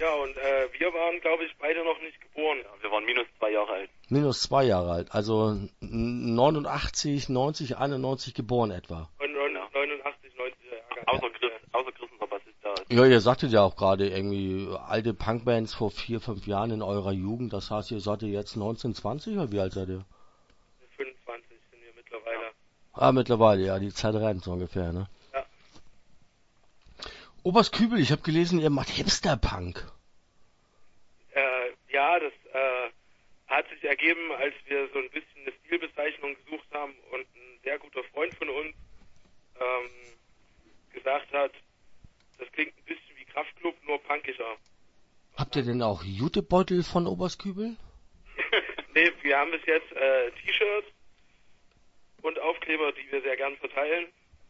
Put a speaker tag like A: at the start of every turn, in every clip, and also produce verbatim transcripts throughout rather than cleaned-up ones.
A: Ja, und äh, wir waren, glaube ich, beide noch nicht geboren.
B: Ja, wir waren minus zwei Jahre alt.
C: Minus zwei Jahre alt, also neunundachtzig, neunzig, einundneunzig geboren etwa.
A: Und neunundachtzig, neunziger Jahrgang.
B: Außer Chris, außer Chris unser Bassist da ist.
C: Ja, ihr sagtet ja auch gerade irgendwie alte Punkbands vor vier, fünf Jahren in eurer Jugend. Das heißt, ihr seid ihr jetzt neunzehn, zwanzig oder wie alt seid ihr?
A: fünfundzwanzig sind wir mittlerweile.
C: Ah, mittlerweile, ja, die Zeit rennt so ungefähr, ne?
A: Ja.
C: Oberskübel, ich habe gelesen, ihr macht Hipster-Punk.
A: Äh, ja, das äh, hat sich ergeben, als wir so ein bisschen eine Stilbezeichnung gesucht haben und ein sehr guter Freund von uns ähm, gesagt hat, das klingt ein bisschen wie Kraftklub, nur punkischer.
C: Habt ihr denn auch Jutebeutel von Oberskübel?
A: Nee, wir haben bis jetzt äh, T-Shirts und Aufkleber, die wir sehr gern verteilen.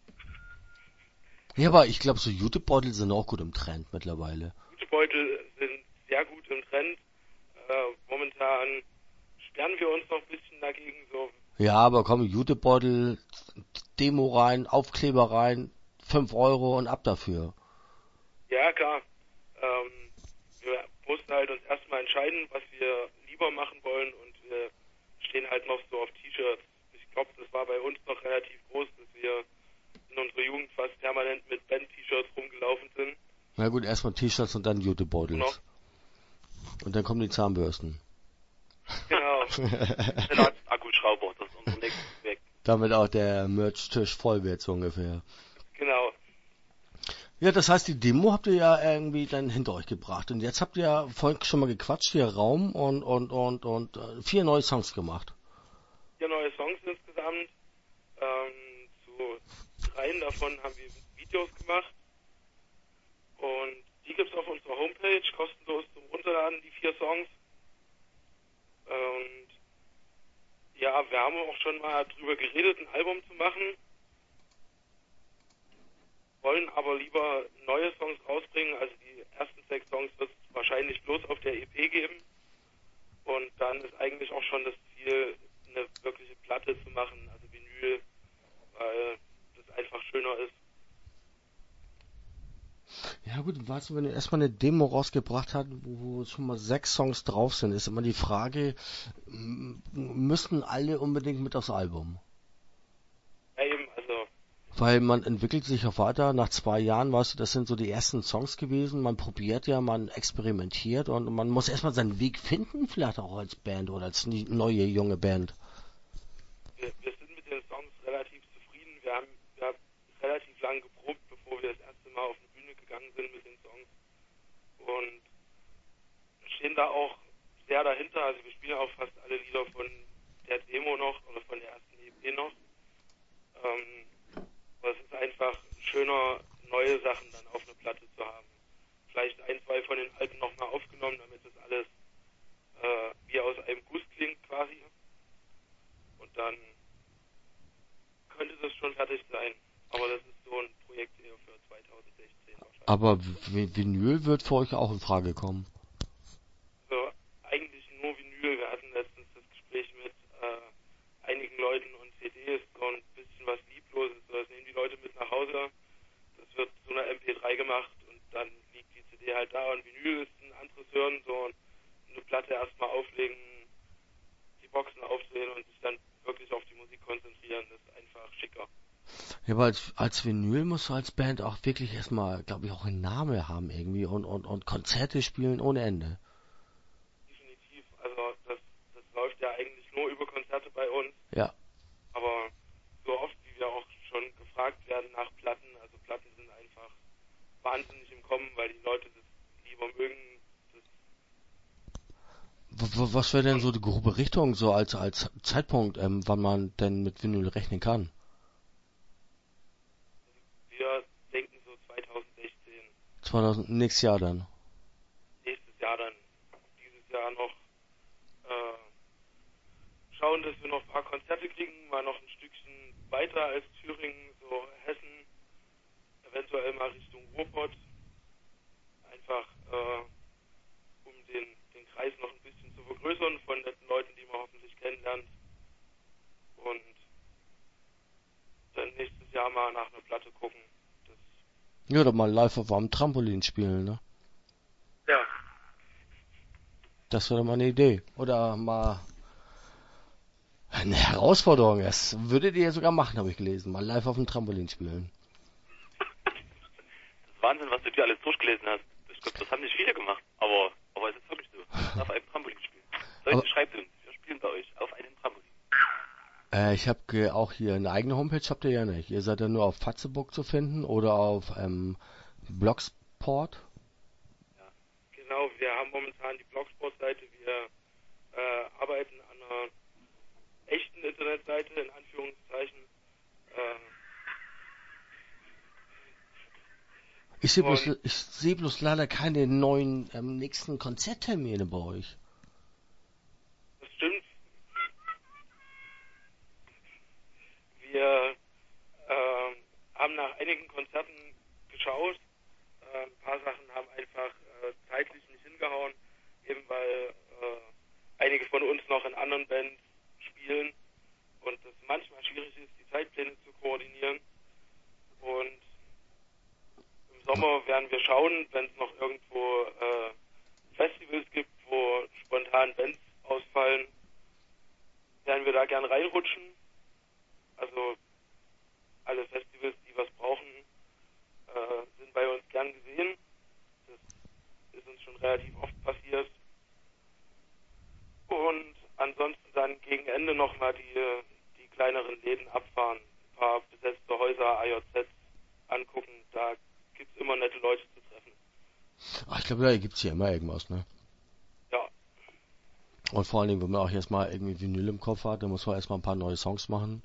C: Ja, aber ich glaube, so Jutebeutel sind auch gut im Trend mittlerweile.
A: Jutebeutel sind sehr gut im Trend. Äh, momentan sperren wir uns noch ein bisschen dagegen. So.
C: Ja, aber komm, Jutebeutel, Demo rein, Aufkleber rein, fünf Euro und ab dafür.
A: Ja, klar. Ähm, wir mussten halt uns erstmal entscheiden, was wir lieber machen wollen und wir stehen halt noch so auf T-Shirts. Ich glaube, das war bei uns noch relativ groß, dass wir in unserer Jugend fast permanent mit Band-T-Shirts rumgelaufen sind.
C: Na gut, erstmal T-Shirts und dann Jutebeutel.
A: Genau.
C: Und dann kommen die Zahnbürsten.
A: Genau.
B: Dann als Akkuschrauber, das ist unser nächstes Projekt.
C: Damit auch der Merch-Tisch voll wird, so ungefähr.
A: Genau.
C: Ja, das heißt, die Demo habt ihr ja irgendwie dann hinter euch gebracht. Und jetzt habt ihr ja vorhin schon mal gequatscht, hier Raum und, und, und, und äh, vier neue Songs gemacht.
A: Vier neue Songs insgesamt. Ähm, zu dreien davon haben wir Videos gemacht. Und die gibt's auf unserer Homepage, kostenlos zum Runterladen, die vier Songs. Und ja, wir haben auch schon mal drüber geredet, ein Album zu machen. Wollen aber lieber neue Songs rausbringen. Also die ersten sechs Songs wird es wahrscheinlich bloß auf der E P geben. Und dann ist eigentlich auch schon das Ziel, eine wirkliche Platte zu machen, also Vinyl, weil das einfach schöner ist.
C: Ja gut, weißt du, wenn ihr erstmal eine Demo rausgebracht habt, wo, wo schon mal sechs Songs drauf sind, ist immer die Frage, m- müssen alle unbedingt mit aufs Album?
A: Ja eben, also
C: Weil man entwickelt sich ja weiter, nach zwei Jahren, weißt du, das sind so die ersten Songs gewesen, man probiert ja, man experimentiert und man muss erstmal seinen Weg finden, vielleicht auch als Band oder als nie- neue, junge Band.
A: wir, wir sind mit den Songs relativ zufrieden. Wir haben, wir haben relativ lang geprobt, bevor wir das erste Mal auf die Bühne gegangen sind mit den Songs. Und stehen da auch sehr dahinter. Also wir spielen auch fast alle Lieder von der Demo noch oder von der ersten E P noch. Ähm, aber es ist einfach schöner, neue Sachen dann auf eine Platte zu haben. Vielleicht ein, zwei von den alten nochmal aufgenommen, damit das alles äh, wie aus einem Guss klingt quasi. Und dann könnte das schon fertig sein. Aber das ist so ein Projekt eher für zwanzig sechzehn wahrscheinlich.
C: Aber v- Vinyl wird für euch auch in Frage kommen.
A: Also eigentlich nur Vinyl. Wir hatten letztens das Gespräch mit äh, einigen Leuten und C D ist so ein bisschen was Liebloses. So, das nehmen die Leute mit nach Hause. Das wird zu einer M P drei gemacht und dann liegt die C D halt da und Vinyl ist ein anderes Hören. So eine Platte erstmal auflegen, die Boxen aufdrehen und sich dann wirklich auf die Musik konzentrieren. Das ist einfach schicker.
C: Ja, aber als, als Vinyl musst du als Band auch wirklich erstmal, glaube ich, auch einen Namen haben irgendwie und, und, und Konzerte spielen ohne Ende.
A: Definitiv. Also das, das läuft ja eigentlich nur über Konzerte bei uns.
C: Ja.
A: Aber so oft, wie wir auch schon gefragt werden nach Platten, also Platten sind einfach wahnsinnig im Kommen, weil die Leute das lieber mögen. Das
C: W- w- Was wäre denn so die grobe Richtung, so als, als Zeitpunkt, ähm, wann man denn mit Vinyl rechnen kann?
A: wir denken so zwanzig sechzehn,
C: zweitausend, nächstes Jahr dann.
A: nächstes Jahr dann, dieses Jahr noch äh, schauen, dass wir noch ein paar Konzerte kriegen, mal noch ein Stückchen weiter als Thüringen, so Hessen, eventuell mal Richtung Ruhrpott, einfach äh, um den, den Kreis noch ein bisschen zu vergrößern von netten Leuten, die man hoffentlich kennenlernt. Und dann nächstes Jahr mal nach einer Platte gucken. Das,
C: Ja, oder mal live auf einem Trampolin spielen, ne?
A: ja,
C: Das wäre mal eine Idee. Oder mal eine Herausforderung. Das würdet ihr sogar machen, habe ich gelesen. Mal live auf dem Trampolin spielen.
B: Das ist Wahnsinn, was du dir alles durchgelesen hast. Ich glaube, das haben nicht viele gemacht. Aber, aber es ist wirklich so. Auf einem Trampolin spielen. Leute, aber schreibt uns. Wir spielen bei euch auf einem Trampolin.
C: Äh, ich habe auch hier eine eigene Homepage, habt ihr ja nicht. Ihr seid ja nur auf Fatzebook zu finden oder auf ähm, Blogsport.
A: Ja, genau. Wir haben momentan die Blogsport-Seite. Wir äh, arbeiten an einer echten Internetseite, in Anführungszeichen. Äh,
C: ich sehe bloß, ich seh bloß leider keine neuen ähm, nächsten Konzerttermine bei euch.
A: Das stimmt. Wir äh, haben nach einigen Konzerten geschaut. Äh, ein paar Sachen haben einfach äh, zeitlich nicht hingehauen, eben weil äh, einige von uns noch in anderen Bands spielen und es manchmal schwierig ist, die Zeitpläne zu koordinieren. Und im Sommer werden wir schauen, wenn es noch irgendwo äh, Festivals gibt, wo spontan Bands ausfallen, werden wir da gern reinrutschen. Also alle Festivals, die was brauchen, äh, sind bei uns gern gesehen. Das ist uns schon relativ oft passiert. Und ansonsten dann gegen Ende nochmal die, die kleineren Läden abfahren, ein paar besetzte Häuser, A J Z angucken. Da gibt es immer nette Leute zu treffen.
C: Ach, ich glaube, da gibt es hier immer irgendwas, ne?
A: Ja.
C: Und vor allen Dingen, wenn man auch erstmal irgendwie Vinyl im Kopf hat, dann muss man erstmal ein paar neue Songs machen.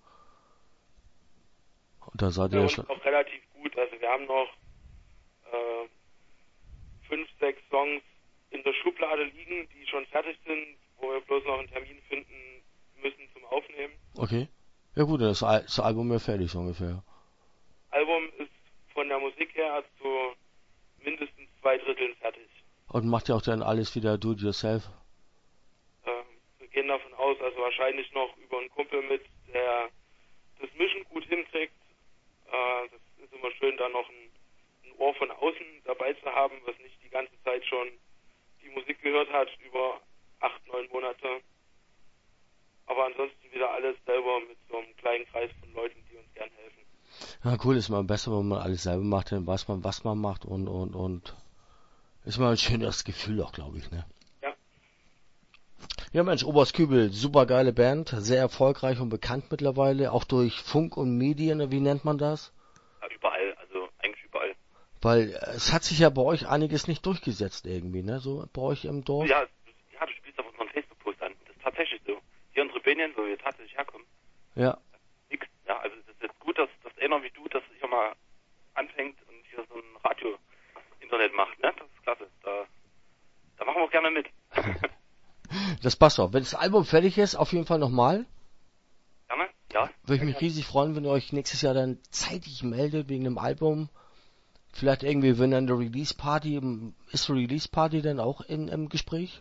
C: Und da seid ihr ja schon
A: auch relativ gut. Also wir haben noch äh, fünf, sechs Songs in der Schublade liegen, die schon fertig sind, wo wir bloß noch einen Termin finden müssen zum Aufnehmen.
C: Okay. Ja gut, das, Al das Album wäre fertig so ungefähr.
A: Album ist von der Musik her zu mindestens zwei Dritteln fertig.
C: Und macht ihr auch dann alles wieder do-it-yourself?
A: Äh, wir gehen davon aus, also wahrscheinlich noch über einen Kumpel mit, der das Mischen gut hinkriegt. Äh, das ist immer schön, da noch ein, ein Ohr von außen dabei zu haben, was nicht die ganze Zeit schon die Musik gehört hat, über acht, neun Monate. Aber ansonsten wieder alles selber mit so einem kleinen Kreis von Leuten, die uns gern helfen.
C: Ja, cool, ist mal besser, wenn man alles selber macht, dann weiß man, was man macht und, und, und ist mal ein schönes Gefühl auch, glaube ich, ne?
A: Ja.
C: Ja, Mensch, Oberst Kübel, super geile Band, sehr erfolgreich und bekannt mittlerweile, auch durch Funk und Medien, wie nennt man das?
B: Ja, überall, also eigentlich überall.
C: Weil äh, es hat sich ja bei euch einiges nicht durchgesetzt irgendwie, ne? So bei euch im Dorf.
B: Ja, ja, du spielst auf unseren Facebook-Post an. Das ist tatsächlich so. Hier in Rebellion, wo wir tatsächlich herkommen.
C: Ja.
B: Nix. Ja, also es ist jetzt gut, dass, dass einer wie du das hier mal anfängt und hier so ein Radio-Internet macht, ne? Das ist klasse. Da, da machen wir auch gerne mit.
C: Das passt auch. Wenn das Album fertig ist, auf jeden Fall nochmal.
B: Gerne? Ja.
C: Würde ich mich riesig freuen, wenn ihr euch nächstes Jahr dann zeitig meldet wegen dem Album. Vielleicht irgendwie, wenn dann eine Release-Party, ist eine Release-Party dann auch in, im Gespräch?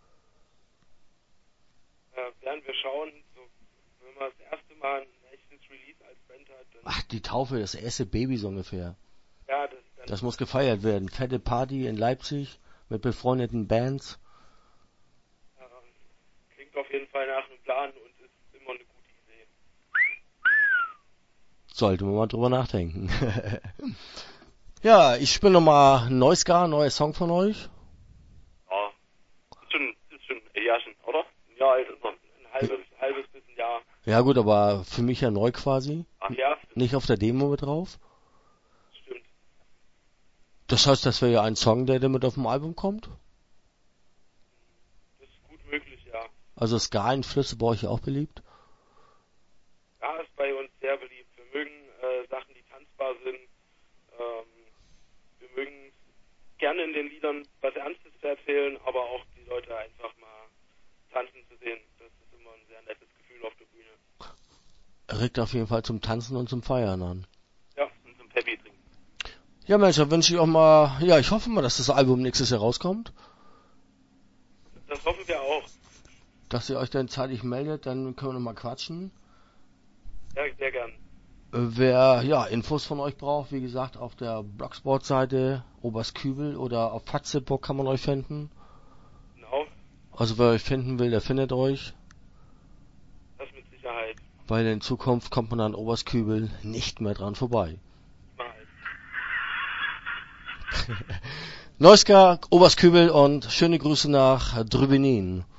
A: Äh, werden wir schauen, so, wenn man das erste Mal ein echtes Release als Band hat, dann...
C: Ach, die Taufe, das erste Baby so ungefähr.
A: Ja, das, dann
C: das muss gefeiert werden. Fette Party in Leipzig mit befreundeten Bands.
A: Äh, klingt auf jeden Fall nach einem Plan und ist immer eine gute Idee.
C: Sollte man mal drüber nachdenken. Ja, ich spiele nochmal Neuska, neuer Song von euch.
B: Ja. Ist schon, ist schon ein Jahrchen, oder? Ein Jahr alt ist er.
A: Ein halbes, ein halbes bis ein Jahr.
C: Ja gut, aber für mich ja neu quasi.
B: Ach ja?
C: Nicht auf der Demo mit drauf.
A: Stimmt.
C: Das heißt, das wäre ja ein Song, der damit auf dem Album kommt?
A: Das ist gut möglich, ja.
C: Also Ska-Einflüsse bei euch auch beliebt?
A: Ja, ist bei uns sehr beliebt. Wir mögen äh, Sachen, die tanzbar sind. Ähm, wir mögen gerne in den Liedern was Ernstes zu erzählen, aber auch die Leute einfach mal tanzen zu sehen. Das ist immer ein sehr nettes Gefühl auf der Bühne.
C: Regt auf jeden Fall zum Tanzen und zum Feiern an.
B: Ja, und zum Peppy trinken.
C: Ja Mensch, dann wünsche ich auch mal, ja, ich hoffe mal, dass das Album nächstes Jahr rauskommt.
A: Das hoffen wir auch.
C: Dass ihr euch dann zeitig meldet, dann können wir noch mal quatschen.
A: Ja, sehr gern.
C: Wer ja Infos von euch braucht, wie gesagt, auf der Blogsport-Seite Oberst Kübel oder auf Fatzebook kann man euch finden.
A: Genau.
C: Also wer euch finden will, der findet euch.
A: Das mit Sicherheit.
C: Weil in Zukunft kommt man an Oberskübel nicht mehr dran vorbei.
A: Niemals.
C: Neuska, Oberskübel und schöne Grüße nach Drübenin.